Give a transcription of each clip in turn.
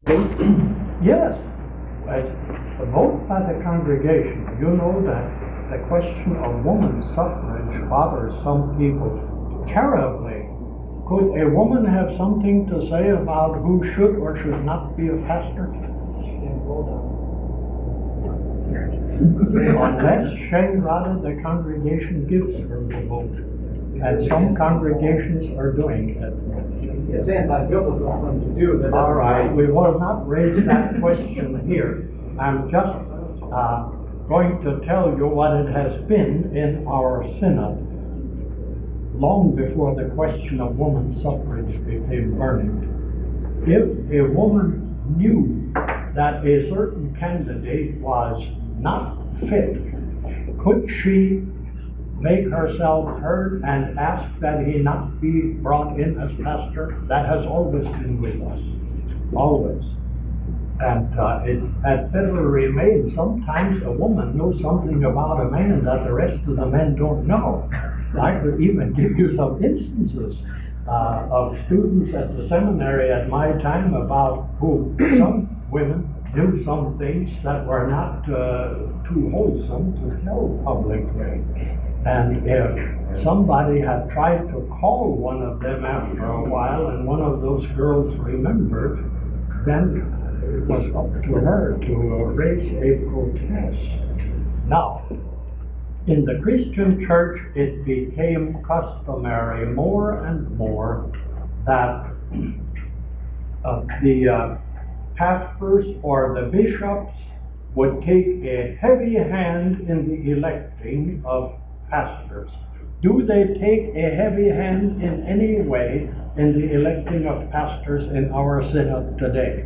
Yes, as a vote by the congregation. You know that the question of women's suffrage bothers some people terribly. Could a woman have something to say about who should or should not be a pastor? Unless Shane Rada, the congregation, gives her the vote. And some congregations are doing it. It's anti-biblical for them to do that. All right, we will not raise that question here. I'm just going to tell you what it has been in our synod long before the question of women's suffrage became burning. If a woman knew that a certain candidate was not fit, could she make herself heard and ask that he not be brought in as pastor? That has always been with us, always. And it had better remain. Sometimes a woman knows something about a man that the rest of the men don't know. I could even give you some instances of students at the seminary at my time about who some women knew some things that were not too wholesome to tell publicly. And if somebody had tried to call one of them after a while and one of those girls remembered, then it was up to her to raise a protest. Now, in the Christian church, it became customary more and more that the pastors or the bishops would take a heavy hand in the electing of pastors. Do they take a heavy hand in any way in the electing of pastors in our synod today?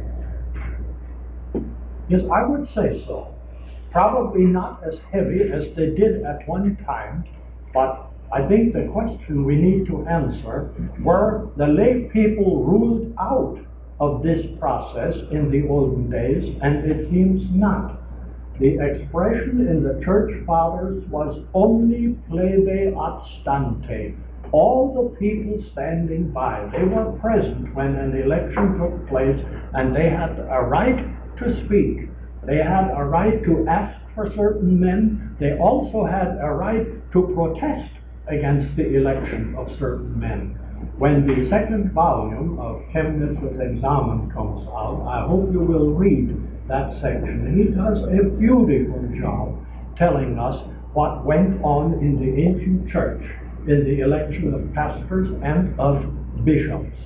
Yes, I would say so. Probably not as heavy as they did at one time, but I think the question we need to answer, were the lay people ruled out of this process in the olden days? And it seems not. The expression in the church fathers was omni plebe adstante. All the people standing by, they were present when an election took place, and they had a right to speak. They had a right to ask for certain men. They also had a right to protest against the election of certain men. When the second volume of Chemnitz's Examen comes out, I hope you will read that section. He does a beautiful job telling us what went on in the ancient church in the election of pastors and of bishops.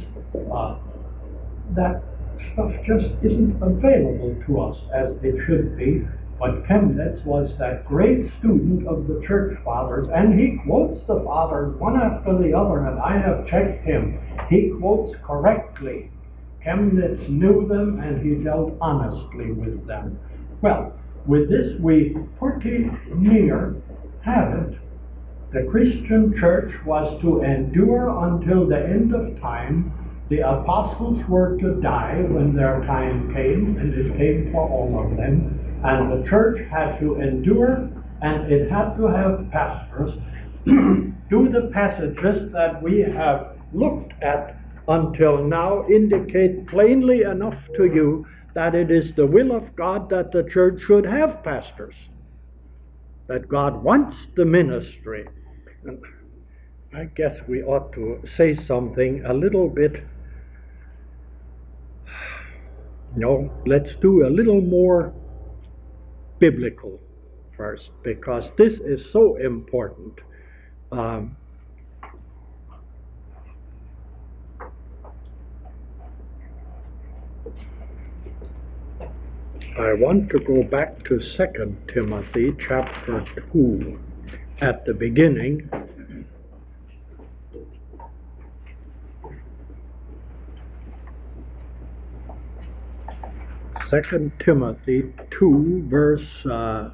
That stuff just isn't available to us as it should be. But Chemnitz was that great student of the church fathers, and he quotes the fathers one after the other, and I have checked him. He quotes correctly. Chemnitz knew them, and he dealt honestly with them. Well, with this we pretty near have it. The Christian church was to endure until the end of time. The apostles were to die when their time came, and it came for all of them. And the church had to endure, and it had to have pastors. Do the passages that we have looked at until now indicate plainly enough to you that it is the will of God that the church should have pastors? That God wants the ministry. And I guess we ought to say something a little bit. Let's do a little more biblical first, because this is so important. I want to go back to 2 Timothy chapter 2 at the beginning. 2 Timothy 2 verse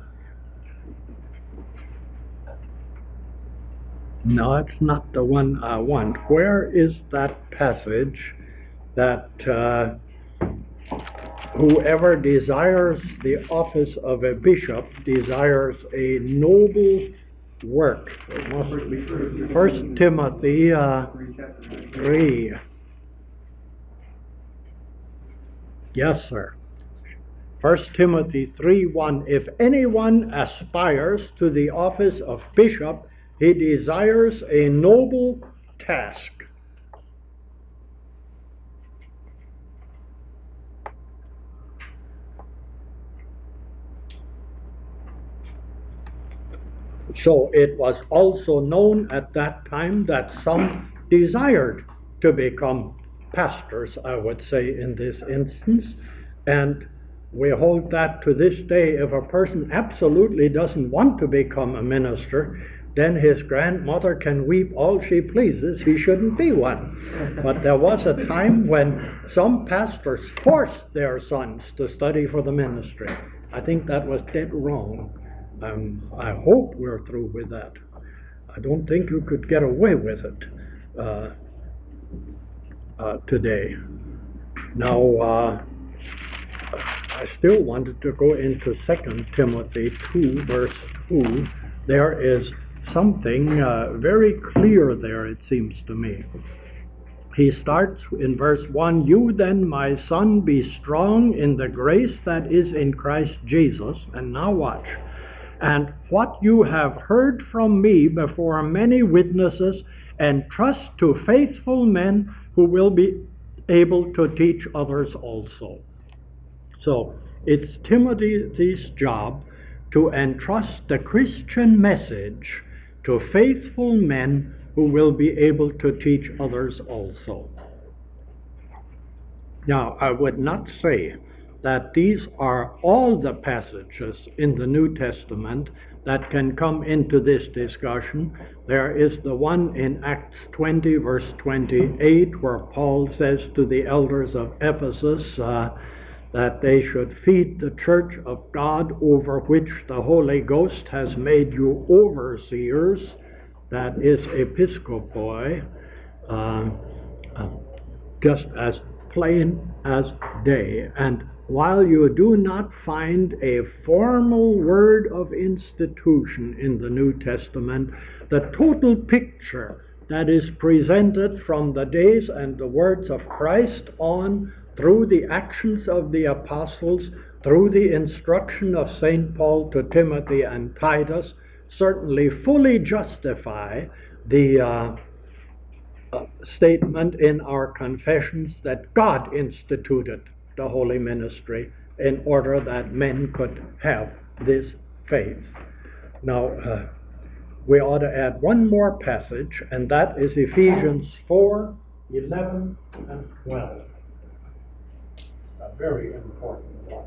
no, it's not the one I want. Where is that passage that whoever desires the office of a bishop desires a noble work? 1 Timothy 3. Yes, sir. 1 Timothy 3:1, if anyone aspires to the office of bishop, he desires a noble task. So it was also known at that time that some desired to become pastors, I would say, in this instance. And we hold that to this day. If a person absolutely doesn't want to become a minister, then his grandmother can weep all she pleases. He shouldn't be one. But there was a time when some pastors forced their sons to study for the ministry. I think that was dead wrong. I hope we're through with that. I don't think you could get away with it today. Now, I still wanted to go into 2 Timothy 2, verse 2. There is something very clear there, it seems to me. He starts in verse 1, you then, my son, be strong in the grace that is in Christ Jesus. And now watch. And what you have heard from me before many witnesses, entrust to faithful men who will be able to teach others also. So it's Timothy's job to entrust the Christian message to faithful men who will be able to teach others also. Now, I would not say that these are all the passages in the New Testament that can come into this discussion. There is the one in Acts 20, verse 28, where Paul says to the elders of Ephesus that they should feed the church of God, over which the Holy Ghost has made you overseers, that is episkopoi, just as plain as day. And while you do not find a formal word of institution in the New Testament, the total picture that is presented from the days and the words of Christ on, through the actions of the apostles, through the instruction of St. Paul to Timothy and Titus, certainly fully justify the statement in our confessions that God instituted the holy ministry in order that men could have this faith. Now, we ought to add one more passage, and that is Ephesians 4, 11 and 12. A very important one.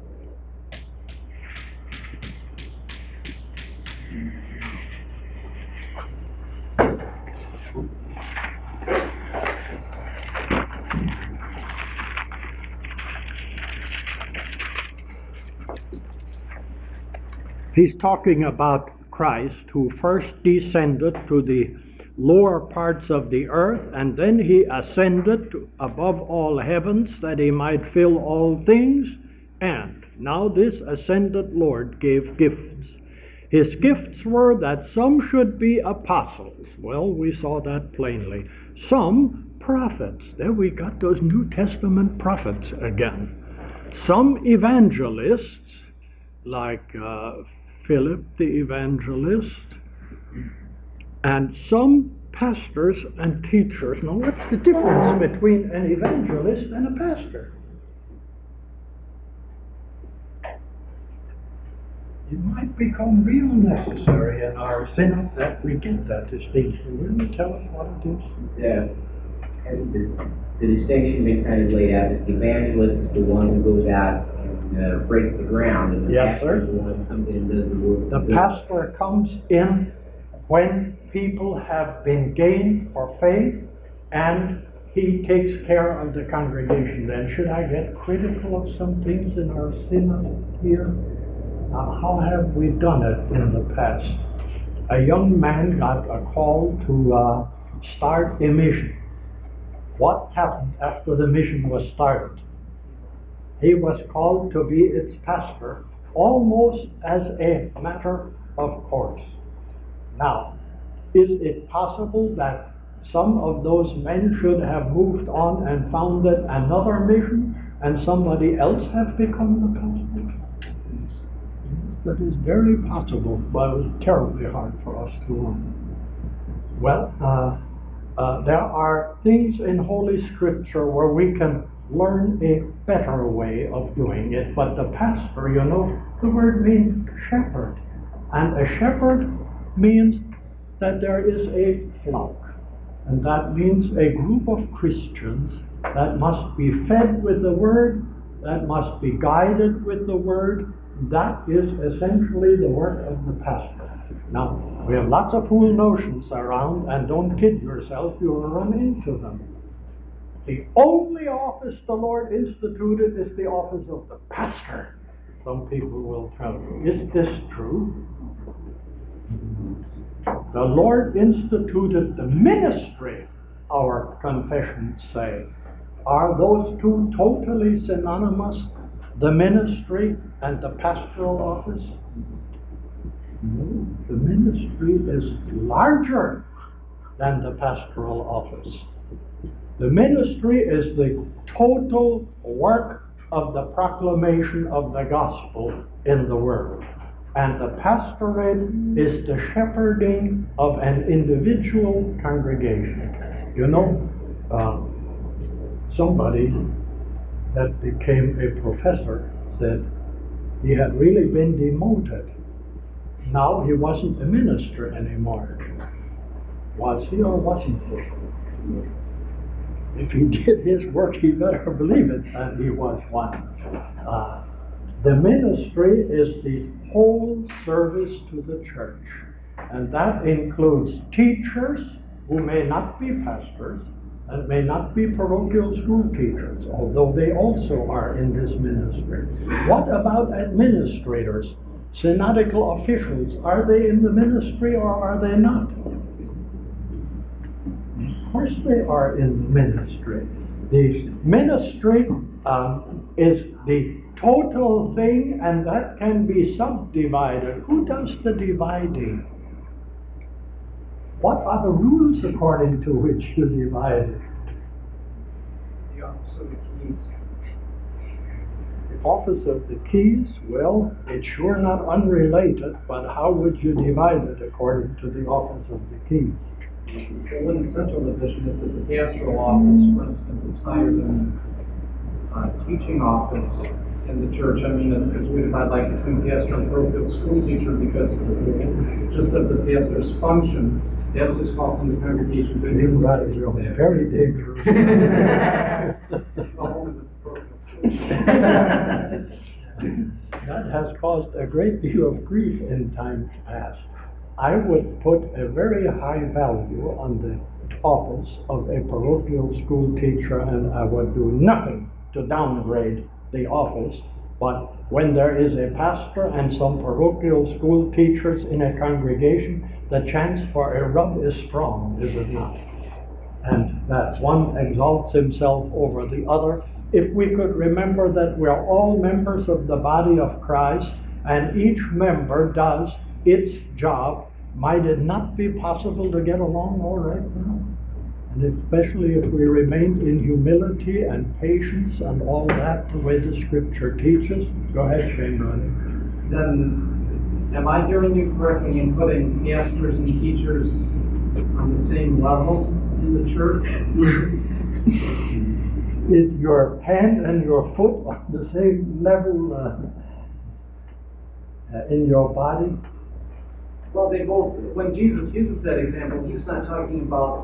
He's talking about Christ, who first descended to the lower parts of the earth, and then he ascended above all heavens that he might fill all things. And now this ascended Lord gave gifts. His gifts were that some should be apostles. Well, we saw that plainly. Some prophets. There we got those New Testament prophets again. Some evangelists, like Philip the evangelist, and some pastors and teachers. Now, what's the difference between an evangelist and a pastor? It might become real necessary in our synod that we get that distinction. Will you tell us what it is? The distinction been kind of laid out. The evangelist is the one who goes out and breaks the ground, and the pastor is the one who comes in and does the work. The pastor comes in when people have been gained for faith, and he takes care of the congregation. Then, should I get critical of some things in our synod here? How have we done it in the past? A young man got a call to start a mission. What happened after the mission was started? He was called to be its pastor almost as a matter of course. Now, is it possible that some of those men should have moved on and founded another mission? and somebody else have become the pastor? That is very possible, but it was terribly hard for us to learn. Well, there are things in Holy Scripture where we can learn a better way of doing it, but the pastor, you know, the word means shepherd, and a shepherd means that there is a flock, and that means a group of Christians that must be fed with the Word, that must be guided with the Word. That is essentially the work of the pastor. Now, we have lots of fool notions around, and don't kid yourself, you'll run into them. The only office the Lord instituted is the office of the pastor. Some people will tell you, is this true? The Lord instituted the ministry, our confessions say. Are those two totally synonymous, the ministry and the pastoral office? No, the ministry is larger than the pastoral office. The ministry is the total work of the proclamation of the gospel in the world. And the pastorate is the shepherding of an individual congregation. You know, somebody that became a professor said he had really been demoted. Now he wasn't a minister anymore. Was he or wasn't he? If he did his work, he better believe it that he was one. The ministry is the whole service to the church, and that includes teachers who may not be pastors and may not be parochial school teachers, although they also are in this ministry. What about administrators, synodical officials? Are they in the ministry or are they not? Of course they are in the ministry. The ministry is the total thing, and that can be subdivided. Who does the dividing? What are the rules according to which you divide it? The office of the keys. The office of the keys, well, it's sure not unrelated, but how would you divide it according to the office of the keys? Well, one essential division is that the pastoral office, for instance, is higher than the teaching office in the church. I mean, as we divide like between pastor and parochial school teacher, because just of the pastor's function, as is called in the congregation. That is very dangerous. That has caused a great deal of grief in times past. I would put a very high value on the office of a parochial school teacher, and I would do nothing to downgrade the office. But when there is a pastor and some parochial school teachers in a congregation, the chance for a rub is strong, is it not? And that one exalts himself over the other. If we could remember that we're all members of the body of Christ, and each member does its job, might it not be possible to get along all right now? And especially if we remained in humility and patience and all that, the way the Scripture teaches. Go ahead, Shane, brother. Then, am I hearing you correctly in putting pastors and teachers on the same level in the church? Is your hand and your foot on the same level in your body? Well, they both, when Jesus uses that example, he's not talking about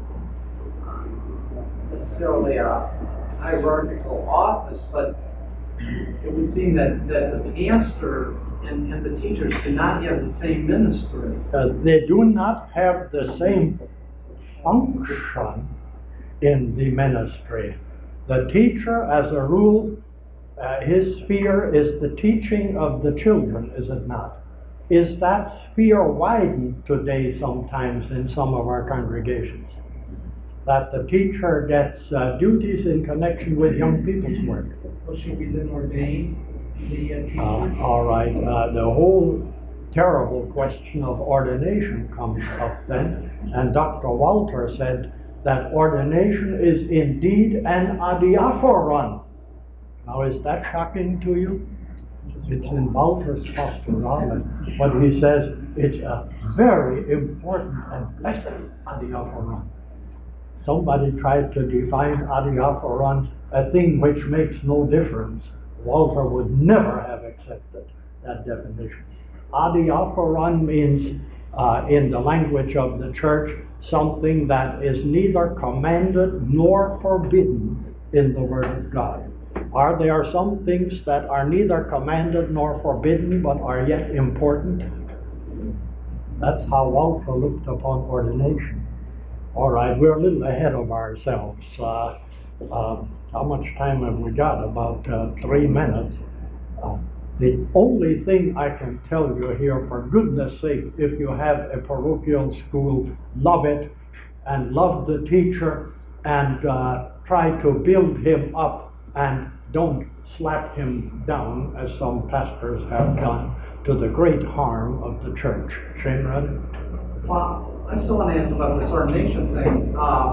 necessarily a hierarchical office, but it would seem that the pastor and the teachers do not have the same ministry. They do not have the same function in the ministry. The teacher, as a rule, his sphere is the teaching of the children, is it not? Is that sphere widened today sometimes in some of our congregations? That the teacher gets duties in connection with young people's work. Well, should we then ordain the teacher? All right. The whole terrible question of ordination comes up then. And Dr. Walter said that ordination is indeed an adiaphoron. Now, is that shocking to you? It's in Walter's Pastoral, and what he says, it's a very important and blessed adiaphoron. Somebody tried to define adiaphoron, a thing which makes no difference. Walter would never have accepted that definition. Adiaphoron means, in the language of the church, something that is neither commanded nor forbidden in the Word of God. There are some things that are neither commanded nor forbidden, but are yet important? That's how Walter looked upon ordination. All right, we're a little ahead of ourselves. How much time have we got? About 3 minutes. The only thing I can tell you here, for goodness sake, if you have a parochial school, love it and love the teacher and try to build him up and don't slap him down as some pastors have done to the great harm of the church. Shane Rudd? Well, I still want to ask about this ordination thing.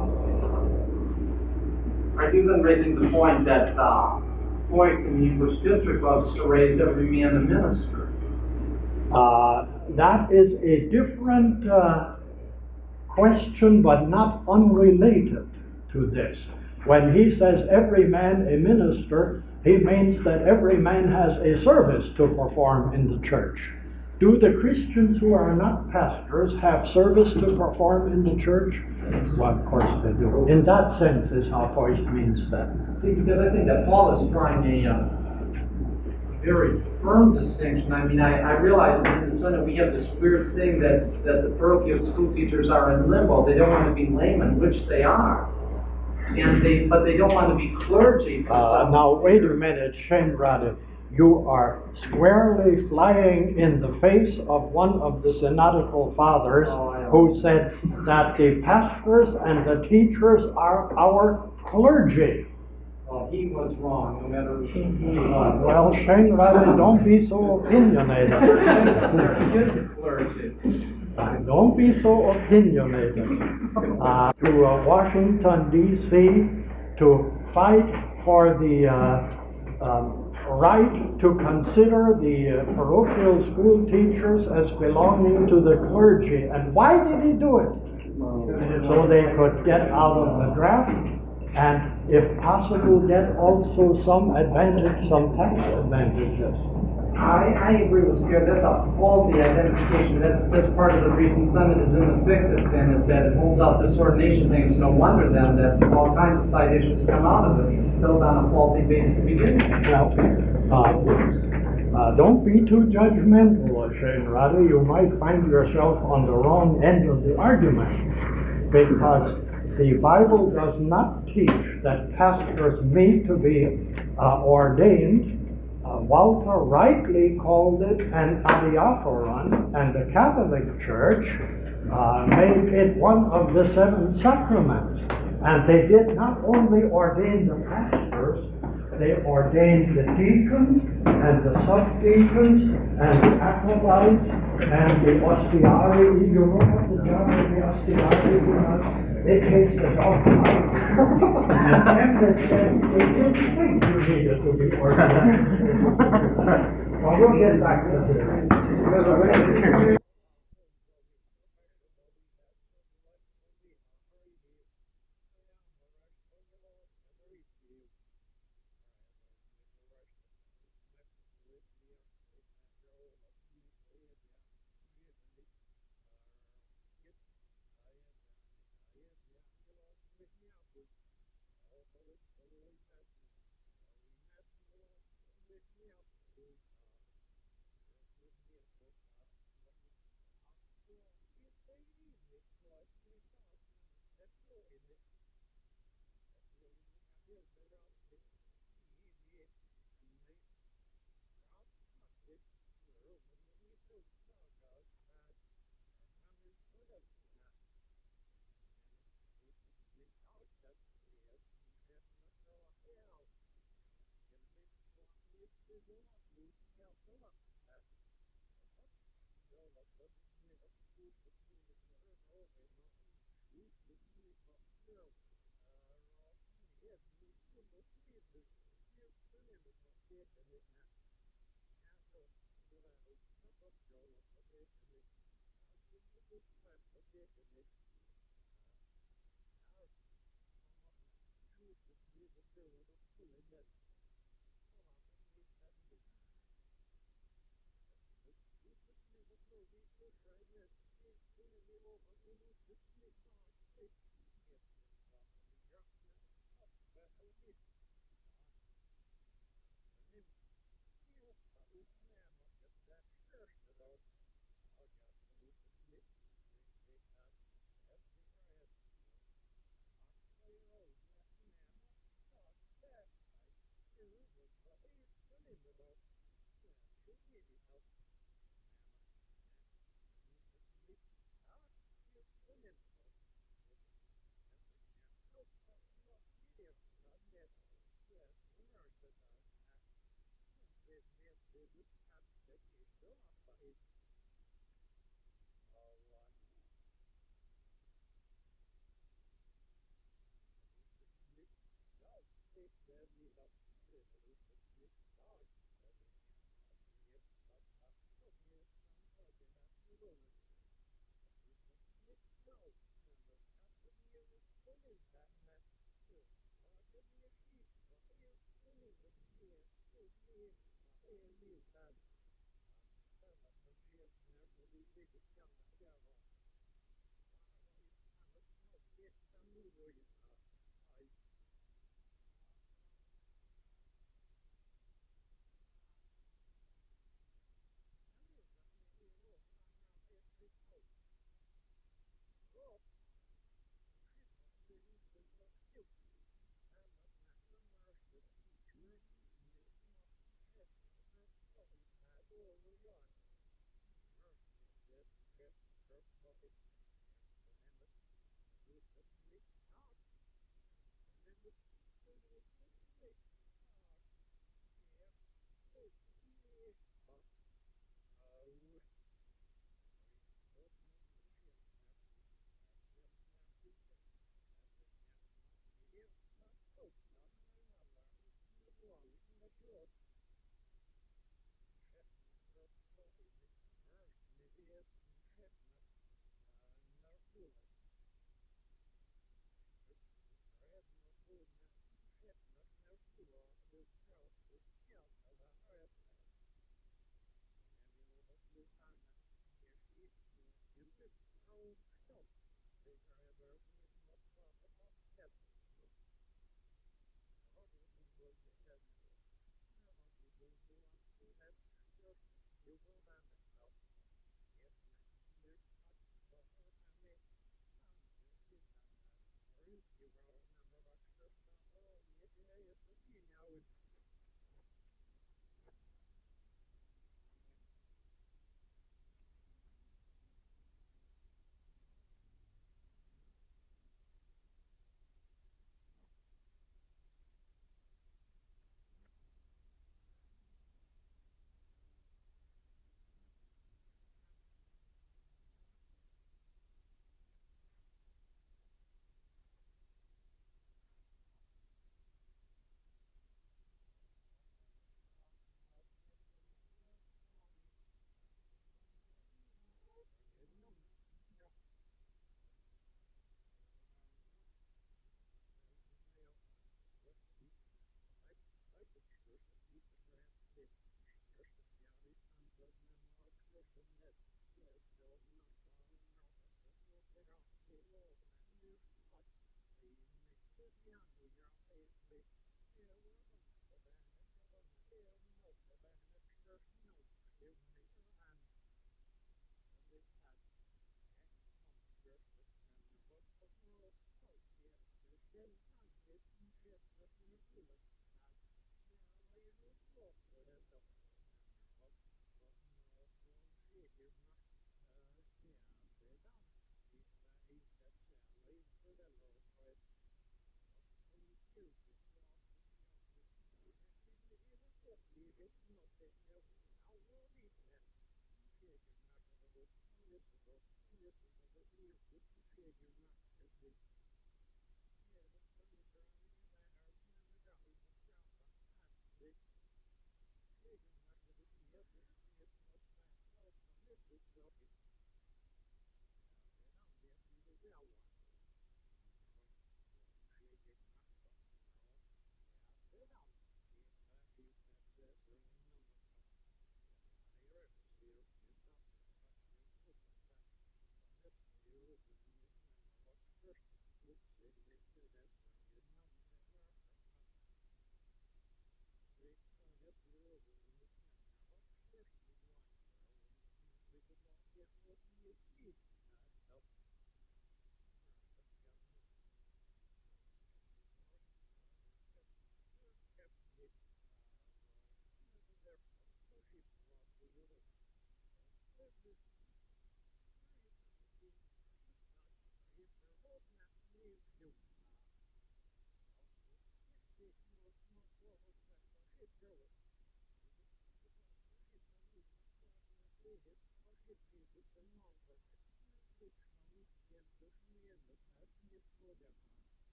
Are you then raising the point that point in the English district was to raise every man a minister? That is a different question, but not unrelated to this. When he says every man a minister, he means that every man has a service to perform in the church. Do the Christians who are not pastors have service to perform in the church? Well, of course they do. In that sense is how Foist means that. See, because I think that Paul is drawing a very firm distinction. I mean, I realize that in the Synod we have this weird thing that the parochial school teachers are in limbo. They don't want to be laymen, which they are. But they don't want to be clergy. Now, wait a minute, Shane Radde. You are squarely flying in the face of one of the synodical fathers who said that the pastors and the teachers are our clergy. Well, he was wrong, no matter who he was. Well, Shane Radde, don't be so opinionated. There is clergy. Don't be so opinionated. To Washington, D.C. to fight for the right to consider the parochial school teachers as belonging to the clergy. And why did he do it? So they could get out of the draft and, if possible, get also some advantage, some tax advantages. I agree with Scott. That's a faulty identification. That's part of the reason Synod is in the fix it's in, is that it holds out this ordination thing. It's no wonder then that all kinds of side issues come out of it, built on a faulty base to begin with. Well, don't be too judgmental, Shane Radde. You might find yourself on the wrong end of the argument, because the Bible does not teach that pastors need to be ordained. Walter rightly called it an adiaphoron, and the Catholic Church made it one of the 7 sacraments. And they did not only ordain the pastors, they ordained the deacons and the subdeacons and the acolytes and the ostiari. You know what the job of the ostiari was? They chased us off the house. And they said they didn't think you needed to be ordained. Well, we'll get back to this.